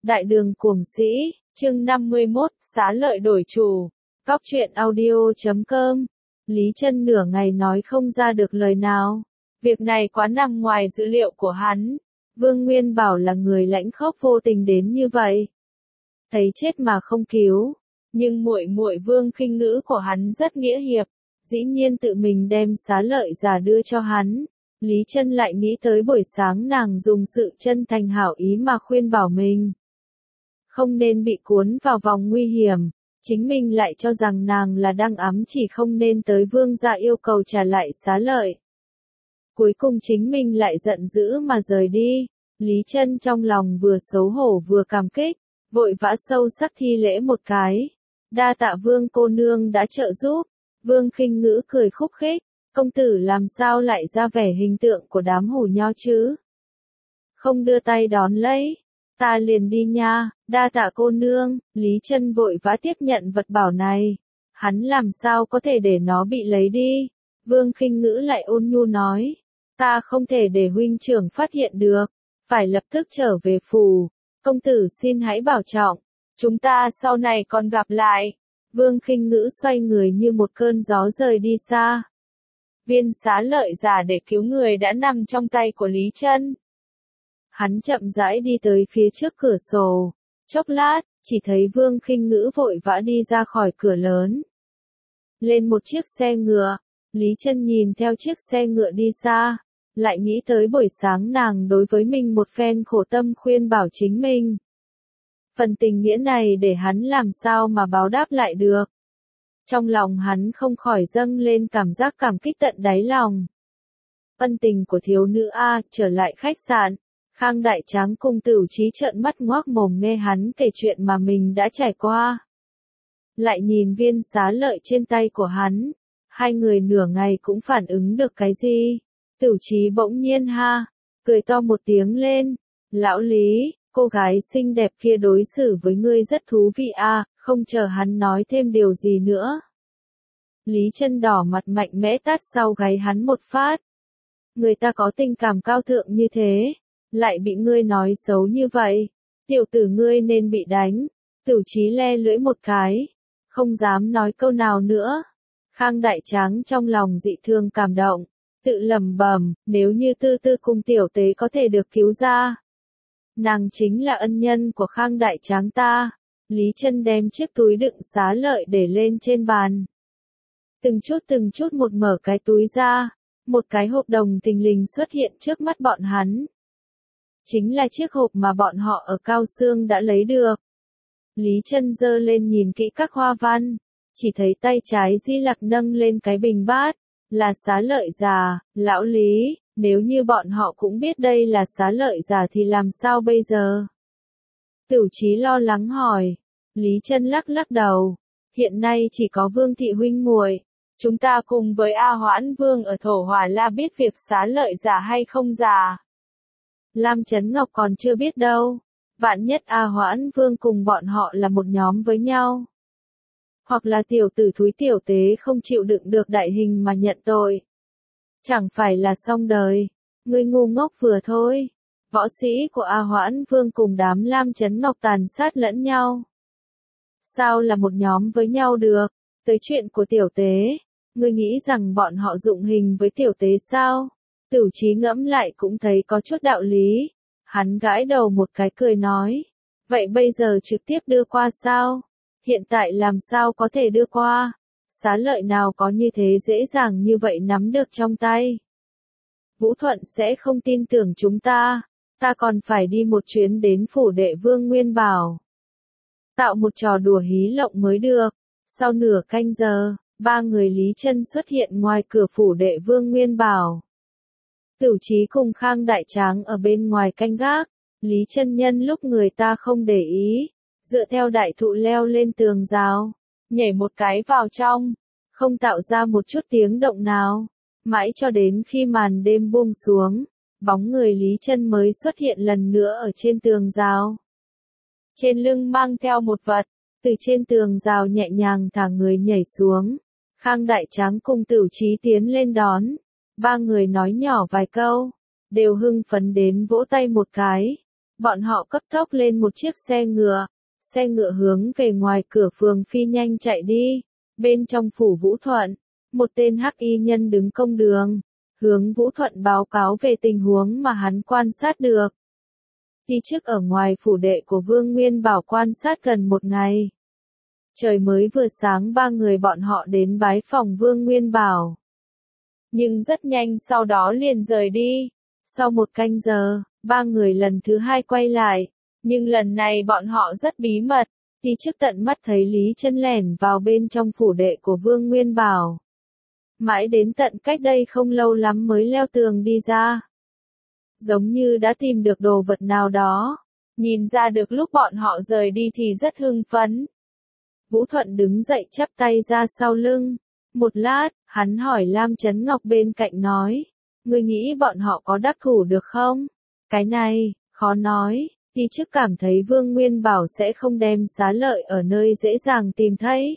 Đại đường cuồng sĩ, chương 51, xá lợi đổi chủ. Cóc truyện audio.com. Lý Chân nửa ngày nói không ra được lời nào. Việc này quá nằm ngoài dữ liệu của hắn. Vương Nguyên Bảo là người lãnh khốc vô tình đến như vậy. Thấy chết mà không cứu. Nhưng muội muội Vương Khinh Ngữ của hắn rất nghĩa hiệp. Dĩ nhiên tự mình đem xá lợi giả đưa cho hắn. Lý Chân lại nghĩ tới buổi sáng nàng dùng sự chân thành hảo ý mà khuyên bảo mình. Không nên bị cuốn vào vòng nguy hiểm, chính mình lại cho rằng nàng là đang ám chỉ không nên tới vương gia yêu cầu trả lại xá lợi. Cuối cùng chính mình lại giận dữ mà rời đi, Lý Chân trong lòng vừa xấu hổ vừa cảm kích, vội vã sâu sắc thi lễ một cái. Đa tạ Vương cô nương đã trợ giúp. Vương Khinh Ngữ cười khúc khích, công tử làm sao lại ra vẻ hình tượng của đám hủ nho chứ? Không đưa tay đón lấy. Ta liền đi nha, đa tạ cô nương. Lý Chân vội vã tiếp nhận vật bảo này. Hắn làm sao có thể để nó bị lấy đi? Vương Khinh Ngữ lại ôn nhu nói. Ta không thể để huynh trưởng phát hiện được. Phải lập tức trở về phủ. Công tử xin hãy bảo trọng. Chúng ta sau này còn gặp lại. Vương Khinh Ngữ xoay người như một cơn gió rời đi xa. Viên xá lợi giả để cứu người đã nằm trong tay của Lý Chân. Hắn chậm rãi đi tới phía trước cửa sổ. Chốc lát, chỉ thấy Vương Khinh Ngữ vội vã đi ra khỏi cửa lớn. Lên một chiếc xe ngựa, Lý Chân nhìn theo chiếc xe ngựa đi xa, lại nghĩ tới buổi sáng nàng đối với mình một phen khổ tâm khuyên bảo chính mình. Phần tình nghĩa này để hắn làm sao mà báo đáp lại được. Trong lòng hắn không khỏi dâng lên cảm giác cảm kích tận đáy lòng. Ân tình của thiếu nữ A, trở lại khách sạn. Khang Đại Tráng cùng Tửu Chí trợn mắt ngoác mồm nghe hắn kể chuyện mà mình đã trải qua. Lại nhìn viên xá lợi trên tay của hắn, hai người nửa ngày cũng phản ứng được cái gì. Tửu Chí bỗng nhiên cười to một tiếng lên. Lão Lý, cô gái xinh đẹp kia đối xử với ngươi rất thú vị a. Không chờ hắn nói thêm điều gì nữa. Lý Chân đỏ mặt mạnh mẽ tát sau gáy hắn một phát. Người ta có tình cảm cao thượng như thế, lại bị ngươi nói xấu như vậy. Tiểu tử ngươi nên bị đánh. Tửu Chí le lưỡi một cái, không dám nói câu nào nữa. Khang Đại Tráng trong lòng dị thương cảm động, tự lẩm bẩm, nếu như Tư Tư cùng tiểu tế có thể được cứu ra, nàng chính là ân nhân của Khang Đại Tráng ta. Lý Chân đem chiếc túi đựng xá lợi để lên trên bàn. Từng chút một mở cái túi ra, một cái hộp đồng thình lình xuất hiện trước mắt bọn hắn. Chính là chiếc hộp mà bọn họ ở Cao Xương đã lấy được. Lý Chân giơ lên nhìn kỹ các hoa văn, chỉ thấy tay trái Di Lặc nâng lên cái bình bát, là xá lợi già. Lão Lý, nếu như bọn họ cũng biết đây là xá lợi già thì làm sao bây giờ? Tửu Chí lo lắng hỏi. Lý Chân lắc lắc đầu, hiện nay chỉ có Vương thị huynh muội, chúng ta cùng với A Hoãn Vương ở Thổ Hỏa La biết việc xá lợi giả hay không giả. Lam Chấn Ngọc còn chưa biết đâu, vạn nhất A Hoãn Vương cùng bọn họ là một nhóm với nhau. Hoặc là tiểu tử thúi tiểu tế không chịu đựng được đại hình mà nhận tội. Chẳng phải là xong đời, ngươi ngu ngốc vừa thôi. Võ sĩ của A Hoãn Vương cùng đám Lam Chấn Ngọc tàn sát lẫn nhau. Sao là một nhóm với nhau được? Tới chuyện của tiểu tế, ngươi nghĩ rằng bọn họ dụng hình với tiểu tế sao? Tửu Chí ngẫm lại cũng thấy có chút đạo lý. Hắn gãi đầu một cái cười nói. Vậy bây giờ trực tiếp đưa qua sao? Hiện tại làm sao có thể đưa qua? Xá lợi nào có như thế dễ dàng như vậy nắm được trong tay? Vũ Thuận sẽ không tin tưởng chúng ta. Ta còn phải đi một chuyến đến phủ đệ Vương Nguyên Bảo. Tạo một trò đùa hí lộng mới được. Sau nửa canh giờ, ba người Lý Chân xuất hiện ngoài cửa phủ đệ Vương Nguyên Bảo. Tửu Chí cùng Khang Đại Tráng ở bên ngoài canh gác. Lý Chân nhân lúc người ta không để ý, dựa theo đại thụ leo lên tường rào, nhảy một cái vào trong, không tạo ra một chút tiếng động nào. Mãi cho đến khi màn đêm buông xuống, bóng người Lý Chân mới xuất hiện lần nữa ở trên tường rào. Trên lưng mang theo một vật, từ trên tường rào nhẹ nhàng thả người nhảy xuống. Khang Đại Tráng cùng Tửu Chí tiến lên đón. Ba người nói nhỏ vài câu, đều hưng phấn đến vỗ tay một cái. Bọn họ cấp tốc lên một chiếc xe ngựa hướng về ngoài cửa phường phi nhanh chạy đi. Bên trong phủ Vũ Thuận, một tên hắc y nhân đứng công đường, hướng Vũ Thuận báo cáo về tình huống mà hắn quan sát được. Đi trước ở ngoài phủ đệ của Vương Nguyên Bảo quan sát gần một ngày. Trời mới vừa sáng ba người bọn họ đến bái phòng Vương Nguyên Bảo. Nhưng rất nhanh sau đó liền rời đi. Sau một canh giờ, ba người lần thứ hai quay lại. Nhưng lần này bọn họ rất bí mật. Đi trước tận mắt thấy Lý Chân lẻn vào bên trong phủ đệ của Vương Nguyên Bảo. Mãi đến tận cách đây không lâu lắm mới leo tường đi ra. Giống như đã tìm được đồ vật nào đó. Nhìn ra được lúc bọn họ rời đi thì rất hưng phấn. Vũ Thuận đứng dậy chắp tay ra sau lưng. Một lát, hắn hỏi Lam Chấn Ngọc bên cạnh nói. Ngươi nghĩ bọn họ có đắc thủ được không? Cái này, khó nói. Đi trước cảm thấy Vương Nguyên Bảo sẽ không đem xá lợi ở nơi dễ dàng tìm thấy.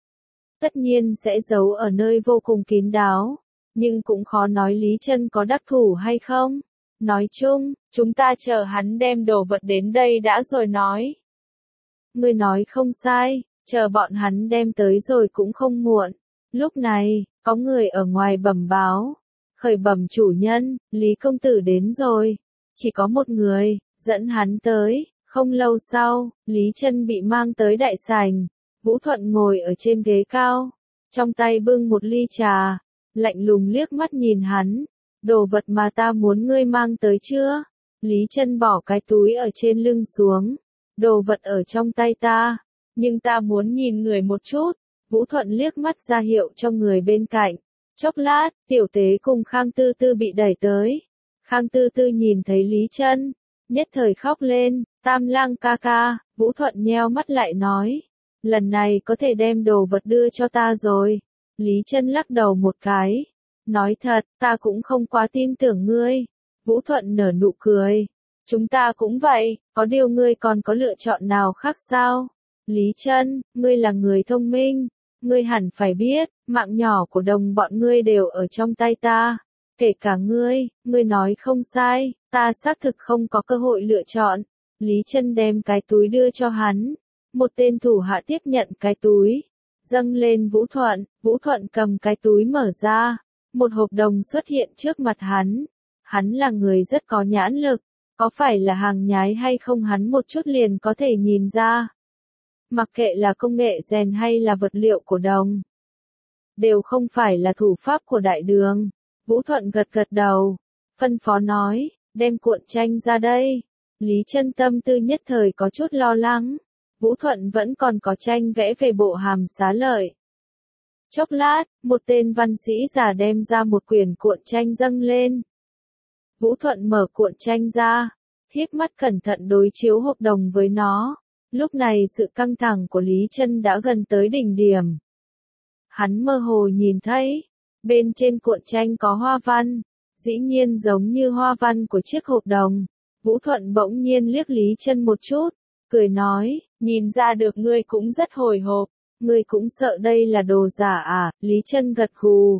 Tất nhiên sẽ giấu ở nơi vô cùng kín đáo. Nhưng cũng khó nói Lý Chân có đắc thủ hay không. Nói chung, chúng ta chờ hắn đem đồ vật đến đây đã rồi nói. Ngươi nói không sai, chờ bọn hắn đem tới rồi cũng không muộn. Lúc này, có người ở ngoài bẩm báo. Khởi bẩm chủ nhân, Lý công tử đến rồi. Chỉ có một người, dẫn hắn tới. Không lâu sau, Lý Chân bị mang tới đại sảnh. Vũ Thuận ngồi ở trên ghế cao. Trong tay bưng một ly trà. Lạnh lùng liếc mắt nhìn hắn. Đồ vật mà ta muốn ngươi mang tới chưa? Lý Chân bỏ cái túi ở trên lưng xuống. Đồ vật ở trong tay ta. Nhưng ta muốn nhìn người một chút. Vũ Thuận liếc mắt ra hiệu cho người bên cạnh. Chốc lát, tiểu tế cùng Khang Tư Tư bị đẩy tới. Khang Tư Tư nhìn thấy Lý Chân, nhất thời khóc lên. Tam lang ca ca, Vũ Thuận nheo mắt lại nói. Lần này có thể đem đồ vật đưa cho ta rồi. Lý Chân lắc đầu một cái. Nói thật, ta cũng không quá tin tưởng ngươi. Vũ Thuận nở nụ cười. Chúng ta cũng vậy, có điều ngươi còn có lựa chọn nào khác sao? Lý Chân, ngươi là người thông minh. Ngươi hẳn phải biết, mạng nhỏ của đồng bọn ngươi đều ở trong tay ta. Kể cả ngươi nói không sai, ta xác thực không có cơ hội lựa chọn. Lý Chân đem cái túi đưa cho hắn. Một tên thủ hạ tiếp nhận cái túi. Dâng lên Vũ Thuận cầm cái túi mở ra. Một hộp đồng xuất hiện trước mặt hắn. Hắn là người rất có nhãn lực. Có phải là hàng nhái hay không hắn một chút liền có thể nhìn ra. Mặc kệ là công nghệ rèn hay là vật liệu của đồng. Đều không phải là thủ pháp của đại đường. Vũ Thuận gật gật đầu. Phân phó nói, đem cuộn tranh ra đây. Lý Chân tâm tư nhất thời có chút lo lắng. Vũ Thuận vẫn còn có tranh vẽ về bộ hàm xá lợi. Chốc lát, một tên văn sĩ già đem ra một quyển cuộn tranh dâng lên. Vũ Thuận mở cuộn tranh ra, híp mắt cẩn thận đối chiếu hộp đồng với nó. Lúc này sự căng thẳng của Lý Chân đã gần tới đỉnh điểm. Hắn mơ hồ nhìn thấy, bên trên cuộn tranh có hoa văn, dĩ nhiên giống như hoa văn của chiếc hộp đồng. Vũ Thuận bỗng nhiên liếc Lý Chân một chút, cười nói, nhìn ra được ngươi cũng rất hồi hộp, ngươi cũng sợ đây là đồ giả à? Lý Chân gật gù.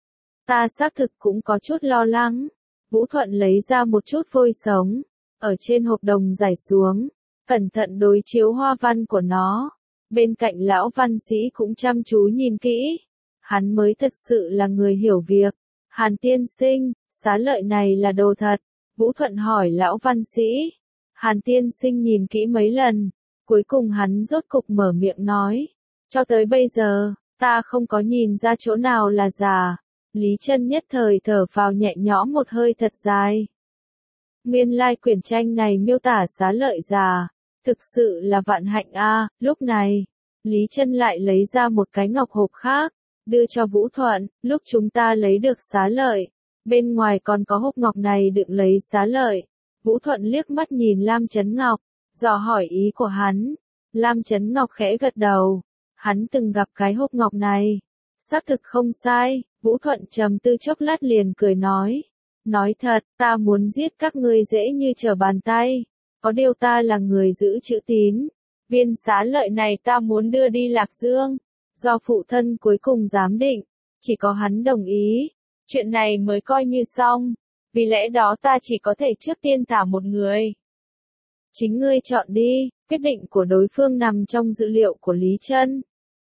Ta xác thực cũng có chút lo lắng. Vũ Thuận lấy ra một chút vôi sống, ở trên hộp đồng rải xuống, cẩn thận đối chiếu hoa văn của nó. Bên cạnh lão văn sĩ cũng chăm chú nhìn kỹ. Hắn mới thật sự là người hiểu việc. Hàn tiên sinh, xá lợi này là đồ thật. Vũ Thuận hỏi lão văn sĩ. Hàn tiên sinh nhìn kỹ mấy lần. Cuối cùng hắn rốt cục mở miệng nói. Cho tới bây giờ, ta không có nhìn ra chỗ nào là giả. Lý Chân nhất thời thở phào nhẹ nhõm một hơi thật dài. Nguyên lai quyển tranh này miêu tả xá lợi giả. Thực sự là vạn hạnh a. Lúc này, Lý Chân lại lấy ra một cái ngọc hộp khác, đưa cho Vũ Thuận. Lúc chúng ta lấy được xá lợi, bên ngoài còn có hộp ngọc này đựng lấy xá lợi. Vũ Thuận liếc mắt nhìn Lam Chấn Ngọc, dò hỏi ý của hắn. Lam Chấn Ngọc khẽ gật đầu. Hắn từng gặp cái hộp ngọc này. Xác thực không sai. Vũ Thuận trầm tư chốc lát liền cười nói. Nói thật, ta muốn giết các ngươi dễ như trở bàn tay. Có điều ta là người giữ chữ tín. Viên xá lợi này ta muốn đưa đi Lạc Dương. Do phụ thân cuối cùng giám định. Chỉ có hắn đồng ý. Chuyện này mới coi như xong. Vì lẽ đó ta chỉ có thể trước tiên thả một người. Chính ngươi chọn đi, quyết định của đối phương nằm trong dữ liệu của Lý Chân.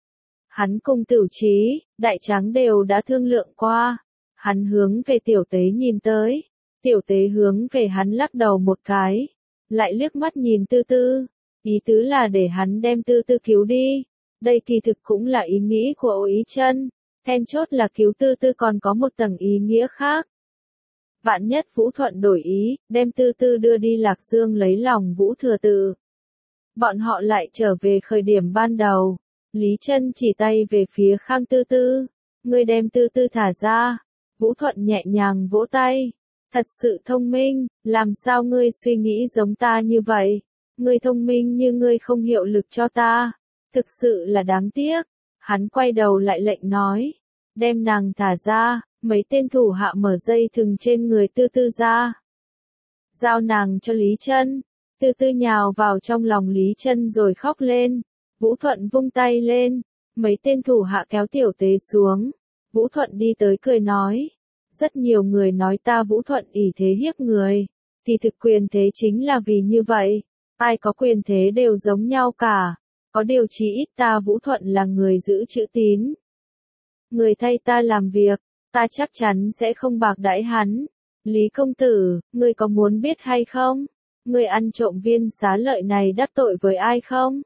Hắn cùng Tử Trí, Đại Tráng đều đã thương lượng qua. Hắn hướng về Tiểu Tế nhìn tới. Tiểu Tế hướng về hắn lắc đầu một cái. Lại liếc mắt nhìn Tư Tư. Ý tứ là để hắn đem Tư Tư cứu đi. Đây kỳ thực cũng là ý nghĩ của Ô Ý Chân. Then chốt là cứu Tư Tư còn có một tầng ý nghĩa khác. Vạn nhất Vũ Thuận đổi ý, đem Tư Tư đưa đi Lạc Dương lấy lòng Vũ Thừa Tự. Bọn họ lại trở về khởi điểm ban đầu. Lý Chân chỉ tay về phía Khang Tư Tư. Ngươi đem Tư Tư thả ra. Vũ Thuận nhẹ nhàng vỗ tay. Thật sự thông minh, làm sao ngươi suy nghĩ giống ta như vậy? Ngươi thông minh như ngươi không hiệu lực cho ta. Thực sự là đáng tiếc. Hắn quay đầu lại lệnh nói. Đem nàng thả ra, mấy tên thủ hạ mở dây thừng trên người Tư Tư ra. Giao nàng cho Lý Chân. Tư Tư nhào vào trong lòng Lý Chân rồi khóc lên. Vũ Thuận vung tay lên. Mấy tên thủ hạ kéo Tiểu Tế xuống. Vũ Thuận đi tới cười nói. Rất nhiều người nói ta Vũ Thuận ỷ thế hiếp người. Thì thực quyền thế chính là vì như vậy. Ai có quyền thế đều giống nhau cả. Có điều chí ít ta Vũ Thuận là người giữ chữ tín. Người thay ta làm việc, ta chắc chắn sẽ không bạc đãi hắn. Lý công tử, ngươi có muốn biết hay không? Ngươi ăn trộm viên xá lợi này đắc tội với ai không?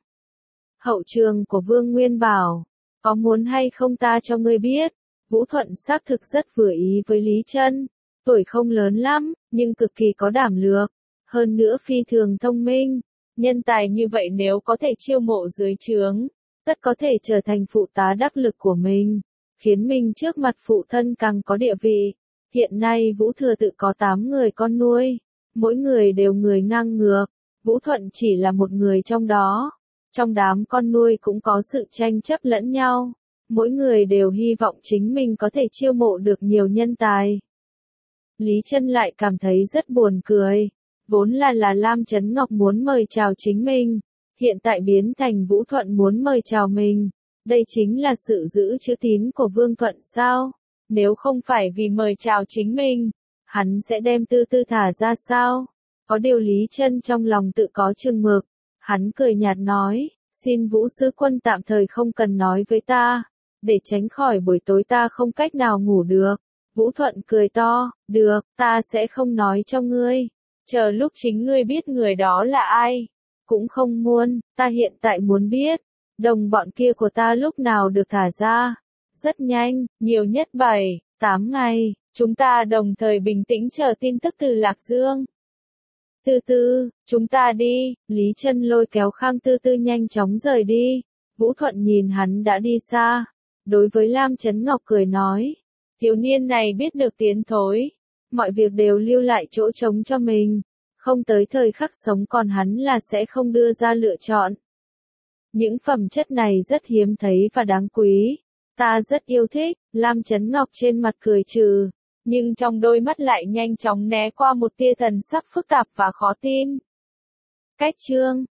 Hậu trường của Vương Nguyên bảo, có muốn hay không ta cho ngươi biết? Vũ Thuận xác thực rất vừa ý với Lý Chân. Tuổi không lớn lắm, nhưng cực kỳ có đảm lược. Hơn nữa phi thường thông minh. Nhân tài như vậy nếu có thể chiêu mộ dưới trướng, tất có thể trở thành phụ tá đắc lực của mình. Khiến mình trước mặt phụ thân càng có địa vị. Hiện nay Vũ Thừa Tự có 8 người con nuôi. Mỗi người đều người ngang ngược. Vũ Thuận chỉ là một người trong đó. Trong đám con nuôi cũng có sự tranh chấp lẫn nhau. Mỗi người đều hy vọng chính mình có thể chiêu mộ được nhiều nhân tài. Lý Chân lại cảm thấy rất buồn cười. Vốn là Lam Chấn Ngọc muốn mời chào chính mình. Hiện tại biến thành Vũ Thuận muốn mời chào mình. Đây chính là sự giữ chữ tín của Vương Thuận sao? Nếu không phải vì mời chào chính mình, hắn sẽ đem Tư Tư thả ra sao? Có điều Lý Chân trong lòng tự có chừng mực. Hắn cười nhạt nói, xin Vũ Sư Quân tạm thời không cần nói với ta, để tránh khỏi buổi tối ta không cách nào ngủ được. Vũ Thuận cười to, được, ta sẽ không nói cho ngươi. Chờ lúc chính ngươi biết người đó là ai. Cũng không muốn, ta hiện tại muốn biết. Đồng bọn kia của ta lúc nào được thả ra? Rất nhanh, nhiều nhất 7, 8 ngày, chúng ta đồng thời bình tĩnh chờ tin tức từ Lạc Dương. Tư Tư, chúng ta đi. Lý Chân lôi kéo Khang Tư Tư nhanh chóng rời đi. Vũ Thuận nhìn hắn đã đi xa. Đối với Lam Chấn Ngọc cười nói. Thiếu niên này biết được tiến thối. Mọi việc đều lưu lại chỗ trống cho mình. Không tới thời khắc sống còn hắn là sẽ không đưa ra lựa chọn. Những phẩm chất này rất hiếm thấy và đáng quý. Ta rất yêu thích. Lam Chấn Ngọc trên mặt cười trừ. Nhưng trong đôi mắt lại nhanh chóng né qua một tia thần sắc phức tạp và khó tin. Cách chương